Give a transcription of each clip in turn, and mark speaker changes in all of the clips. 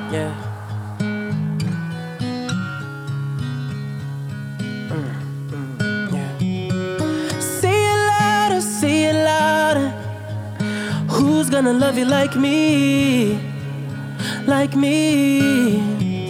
Speaker 1: Yeah. Yeah. Say it louder. Who's gonna love you like me? Like me.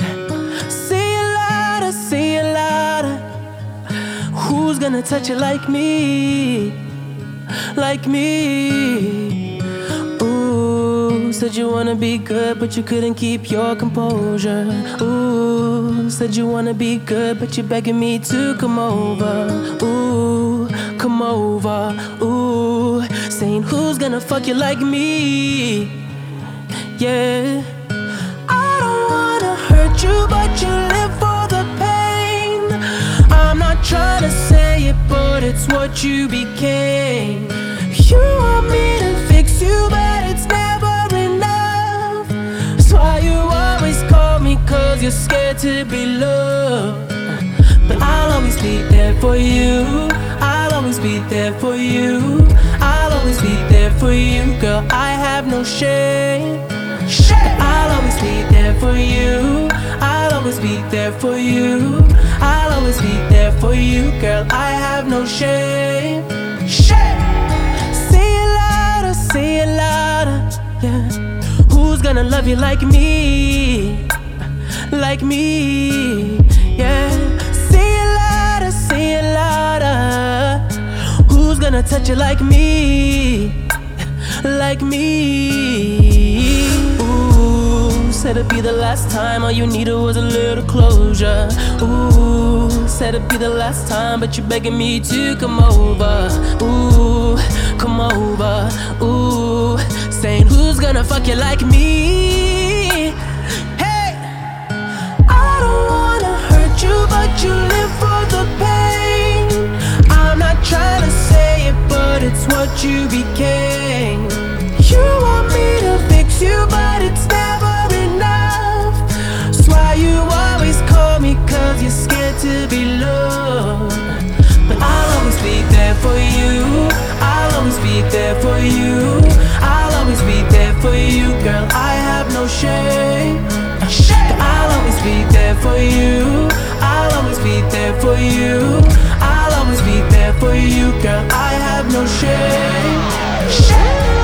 Speaker 1: Say it louder. Who's gonna touch you like me? Like me. Ooh, said you wanna be good, but you couldn't keep your composure. Ooh, said you wanna be good, but you're begging me to come over. Ooh, come over. Ooh, saying who's gonna fuck you like me? Yeah. I don't wanna hurt you, but you live for the pain. I'm not trying to say it, but it's what you became. You want me to fix you, but it's never enough. That's why you always call me, cause you're scared to be loved. But I'll always be there for you. I'll always be there for you. I'll always be there for you, girl. I have no shame. I'll always be there for you. I'll always be there for you. I'll always be there for you, girl. I have no shame. Say it louder, yeah. Who's gonna love you like me? Like me, yeah. Say it louder. Who's gonna touch you like me? Like me. Ooh, said it'd be the last time. All you needed was a little closure. Ooh, said it'd be the last time, but you're begging me to come over. Ooh, come over. Ooh, saying who's gonna fuck you like me? Hey, I don't wanna hurt you, but you live for the pain. I'm not trying to say it, but it's what you became. You want me to fix you, but it's never enough. That's why you always call me, cause you're scared to be loved. But I'll always be there for you. I'll always be there for you. I'll always be there for you, girl. I have no shame. I'll always be there for you. I'll always be there for you. I'll always be there for you, girl. I have no shame.